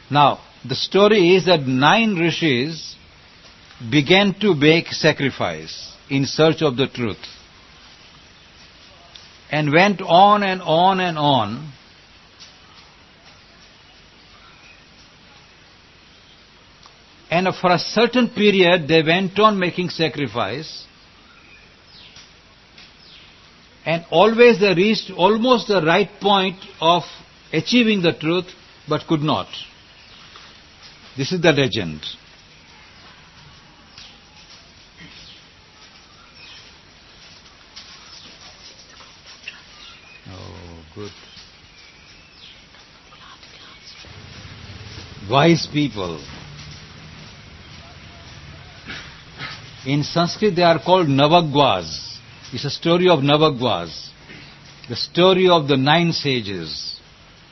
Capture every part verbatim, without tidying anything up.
Now, the story is that nine rishis began to make sacrifice in search of the truth, and went on and on and on. And for a certain period they went on making sacrifice, and always they reached almost the right point of achieving the truth, but could not. This is the legend. Oh, good. Wise people. In Sanskrit they are called Navagvas. It's a story of Navagvas, the story of the nine sages.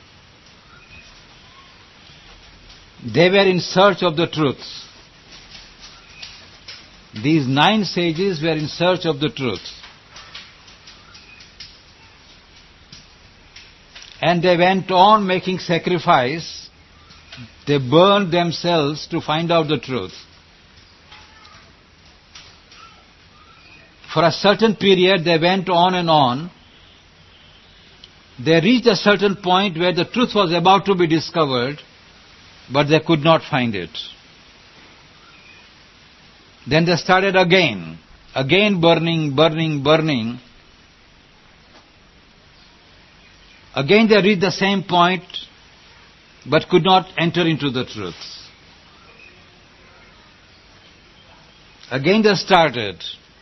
They were in search of the truth. These nine sages were in search of the truth. And they went on making sacrifice. They burned themselves to find out the truth. For a certain period they went on and on. They reached a certain point where the truth was about to be discovered, but they could not find it. Then they started again, again burning, burning, burning. Again they reached the same point, but could not enter into the truth. Again they started.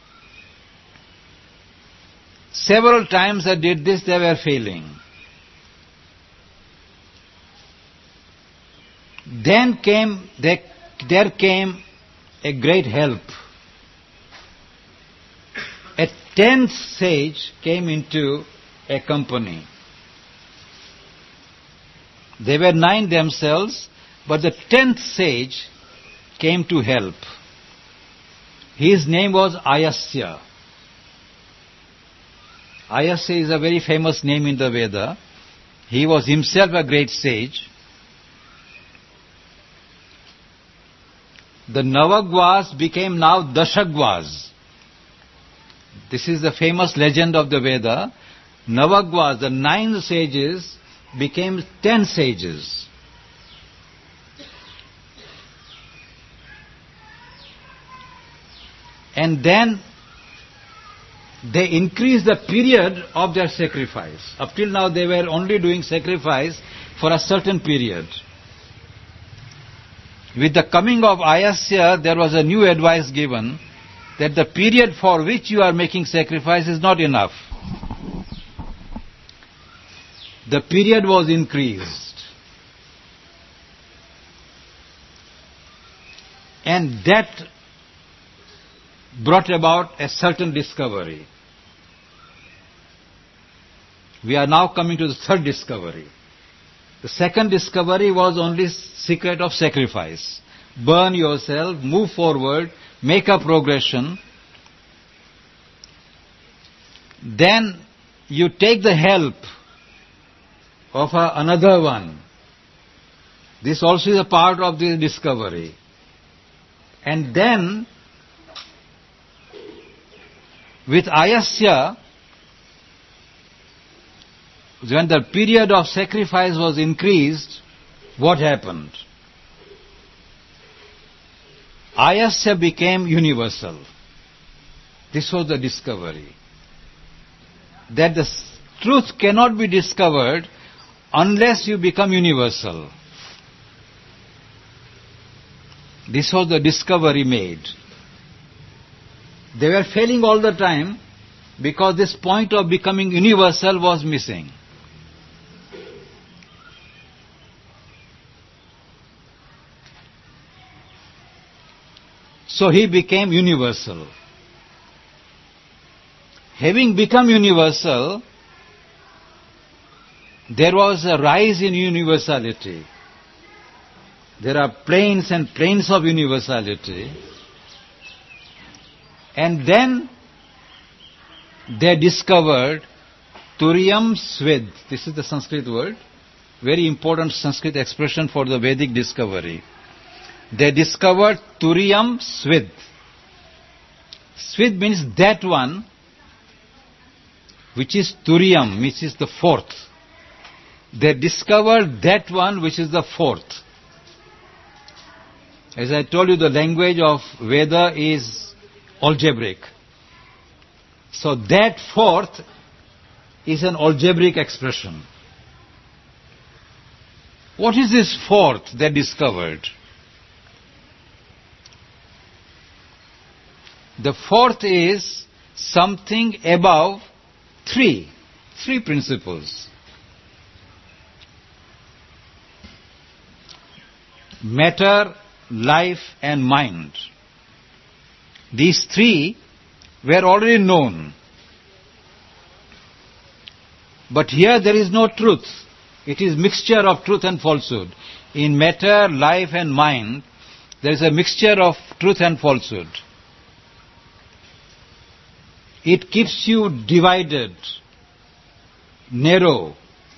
Several times they did this, they were failing. Then came, they, there came a great help. A tenth sage came into a company. They were nine themselves, but the tenth sage came to help. His name was Ayasya. Ayasya is a very famous name in the Veda. He was himself a great sage. The Navagvas became now Dashagvas. This is the famous legend of the Veda. Navagvas, the nine sages, became ten sages. And then they increased the period of their sacrifice. Up till now they were only doing sacrifice for a certain period. With the coming of Ayasya, there was a new advice given that the period for which you are making sacrifice is not enough. The period was increased. And that brought about a certain discovery. We are now coming to the third discovery. The second discovery was only secret of sacrifice. Burn yourself, move forward, make a progression. Then you take the help of a, another one. This also is a part of the discovery. And then, with Ayasya, when the period of sacrifice was increased, what happened? Ayasya became universal. This was the discovery. That the truth cannot be discovered unless you become universal. This was the discovery made. They were failing all the time because this point of becoming universal was missing. So he became universal. Having become universal, there was a rise in universality. There are planes and planes of universality. And then they discovered Turyam Swed. This is the Sanskrit word. very important Sanskrit expression for the Vedic discovery. They discovered Turiyam Svid. Svid means that one which is Turiyam, which is the fourth. They discovered that one which is the fourth. As I told you, the language of Veda is algebraic. So that fourth is an algebraic expression. What is this fourth they discovered? The fourth is something above three, three principles. Matter, life and mind. These three were already known. But here there is no truth. It is mixture of truth and falsehood. In matter, life and mind, there is a mixture of truth and falsehood. It keeps you divided, narrow.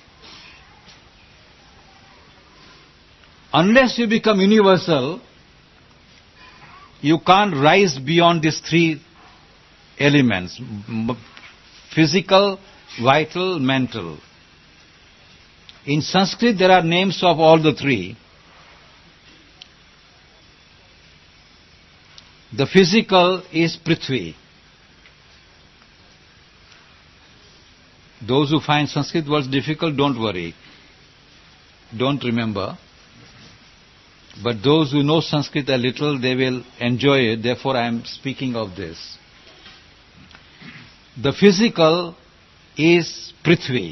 Unless you become universal, you can't rise beyond these three elements: physical, vital, mental. In Sanskrit there are names of all the three. The physical is Prithvi. Those who find Sanskrit words difficult, don't worry. Don't remember. But those who know Sanskrit a little, they will enjoy it. Therefore I am speaking of this. The physical is Prithvi.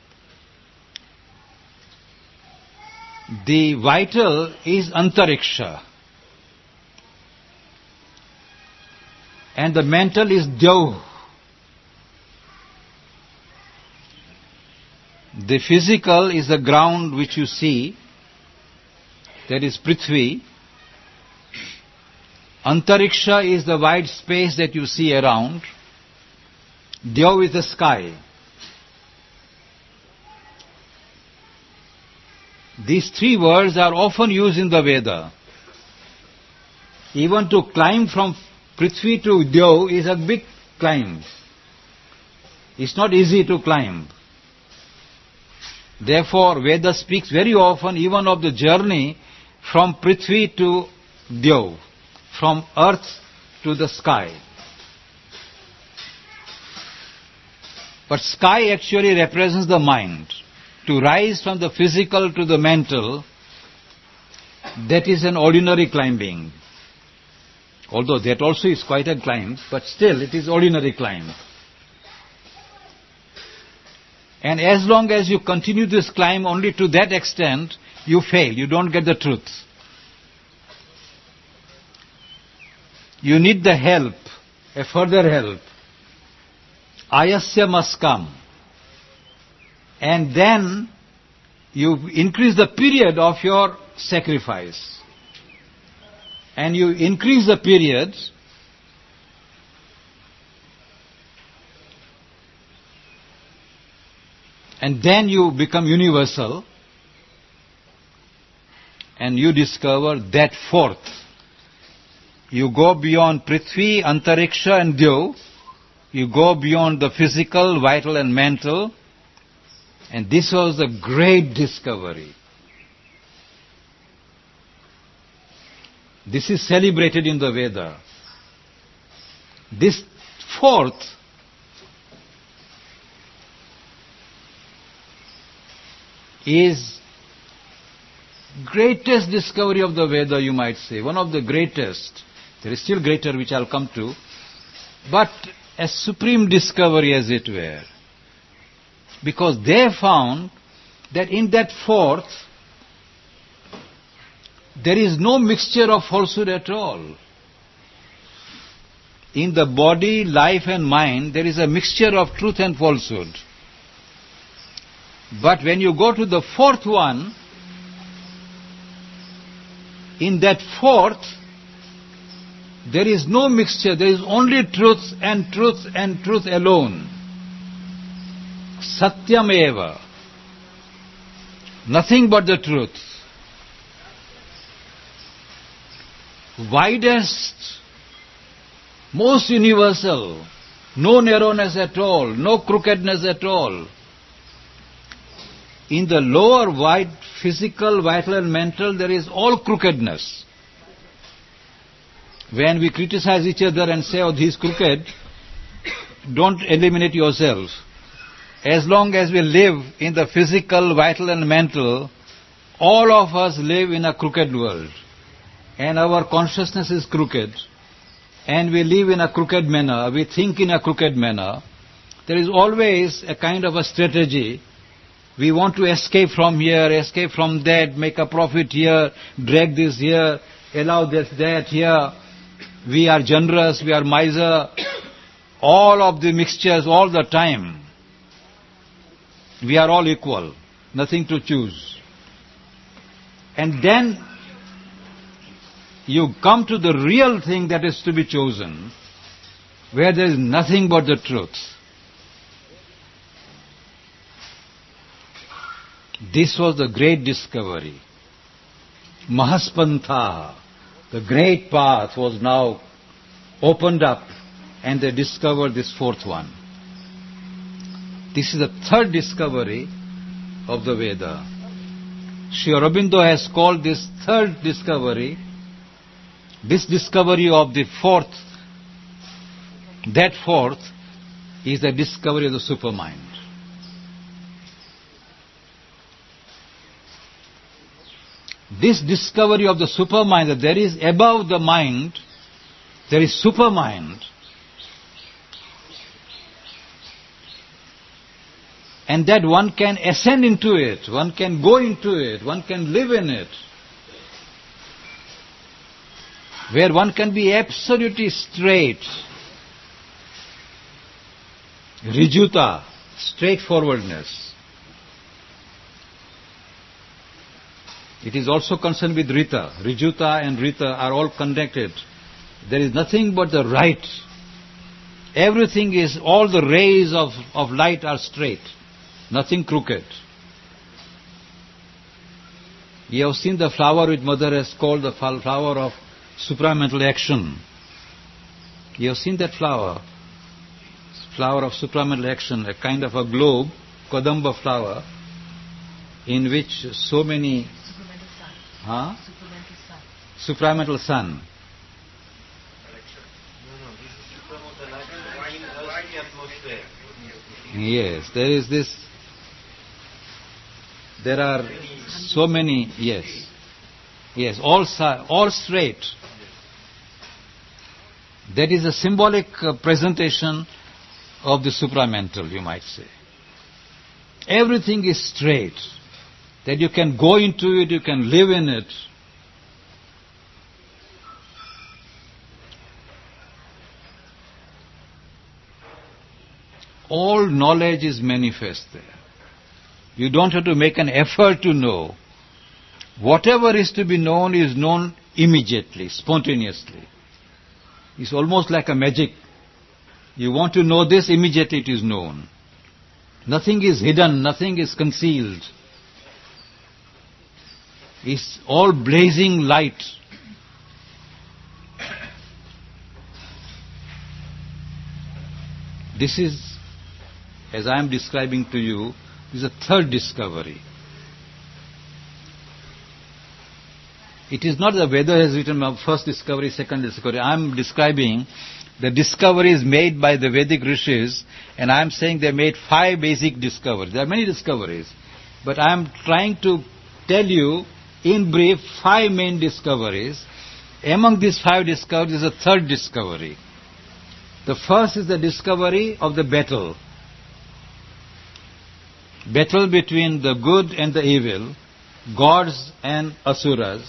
The vital is Antariksha. And the mental is Dyav. The physical is the ground which you see. That is Prithvi. Antariksha is the wide space that you see around. Dyav is the sky. These three words are often used in the Veda. Even to climb from Prithvi to Dyav is a big climb. It's not easy to climb. Therefore, Veda speaks very often even of the journey from Prithvi to Dyav, from earth to the sky. But sky actually represents the mind. To rise from the physical to the mental, that is an ordinary climbing. Although that also is quite a climb, but still it is ordinary climb. And as long as you continue this climb only to that extent, you fail, you don't get the truth. You need the help, a further help. Ayasya must come. And then you increase the period of your sacrifice. And you increase the period, and then you become universal, and you discover that fourth. You go beyond Prithvi, Antariksha and Dyav. You go beyond the physical, vital and mental. And this was a great discovery. This is celebrated in the Veda. This fourth is greatest discovery of the Veda, you might say. One of the greatest. There is still greater which I'll come to. But a supreme discovery as it were. Because they found that in that fourth, there is no mixture of falsehood at all. In the body, life and mind, there is a mixture of truth and falsehood. But when you go to the fourth one, in that fourth, there is no mixture, there is only truth and truth and truth alone. Satyam eva. Nothing but the truth. Widest, most universal, no narrowness at all, no crookedness at all. In the lower, wide, physical, vital and mental, there is all crookedness. When we criticize each other and say, oh, he is crooked, don't eliminate yourself. As long as we live in the physical, vital and mental, all of us live in a crooked world. And our consciousness is crooked. And we live in a crooked manner. We think in a crooked manner. There is always a kind of a strategy. We want to escape from here, escape from that, make a profit here, drag this here, allow this, that here. We are generous, we are miser. All of the mixtures all the time. We are all equal. Nothing to choose. And then you come to the real thing that is to be chosen, where there is nothing but the truth. This was the great discovery. Mahaspantha, the great path, was now opened up, and they discovered this fourth one. This is the third discovery of the Veda. Sri Aurobindo has called this third discovery, this discovery of the fourth, that fourth is the discovery of the supermind. This discovery of the supermind, that there is above the mind, there is supermind, and that one can ascend into it, one can go into it, one can live in it, where one can be absolutely straight, rijuta, straightforwardness. It is also concerned with Rita. Rijuta and Rita are all connected. There is nothing but the right. Everything is, all the rays of, of light are straight. Nothing crooked. You have seen the flower which Mother has called the flower of supramental action. You have seen that flower. Flower of supramental action, a kind of a globe, Kadamba flower, in which so many... Huh? Supramental sun. Yes, there is this, there are so many, yes, yes, all, all straight. That is a symbolic uh, presentation of the supramental, you might say. Everything is straight. That you can go into it, you can live in it. All knowledge is manifest there. You don't have to make an effort to know. Whatever is to be known is known immediately, spontaneously. It's almost like a magic. You want to know this, immediately it is known. Nothing is hidden, nothing is concealed. It's all blazing light. This is, as I am describing to you, this is a third discovery. It is not the Veda has written about first discovery, second discovery. I am describing the discoveries made by the Vedic rishis, and I am saying they made five basic discoveries. There are many discoveries, but I am trying to tell you in brief five main discoveries. Among these five discoveries is a third discovery. The first is the discovery of the battle. Battle between the good and the evil, gods and asuras.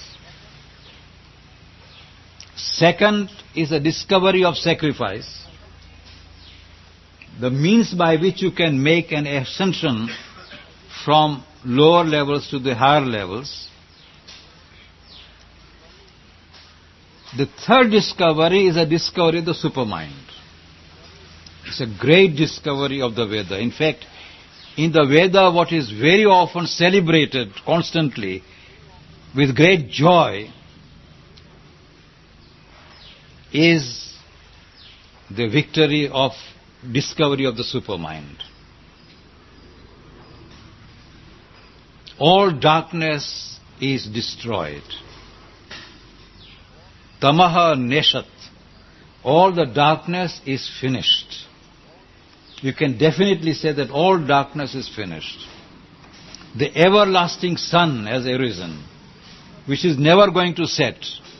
Second is the discovery of sacrifice, the means by which you can make an ascension from lower levels to the higher levels. The third discovery is a discovery of the supermind. It's a great discovery of the Veda. In fact, in the Veda what is very often celebrated constantly with great joy is the victory of discovery of the supermind. All darkness is destroyed. Tamaha neshat. All the darkness is finished. You can definitely say that all darkness is finished. The everlasting sun has arisen, which is never going to set.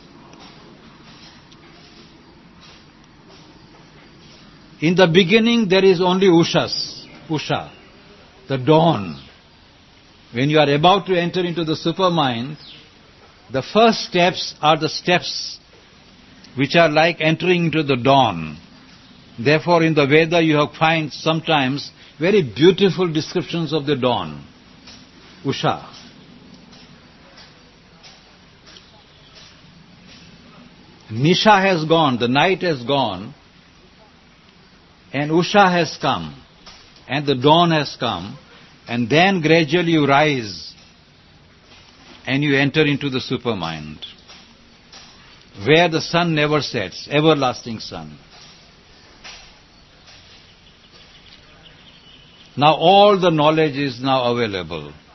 In the beginning there is only Ushas, Usha, the dawn. When you are about to enter into the supermind, the first steps are the steps which are like entering into the dawn. Therefore in the Veda you have find sometimes very beautiful descriptions of the dawn. Usha. Nisha has gone, the night has gone, and Usha has come, and the dawn has come, and then gradually you rise and you enter into the supermind, where the sun never sets, everlasting sun. Now all the knowledge is now available.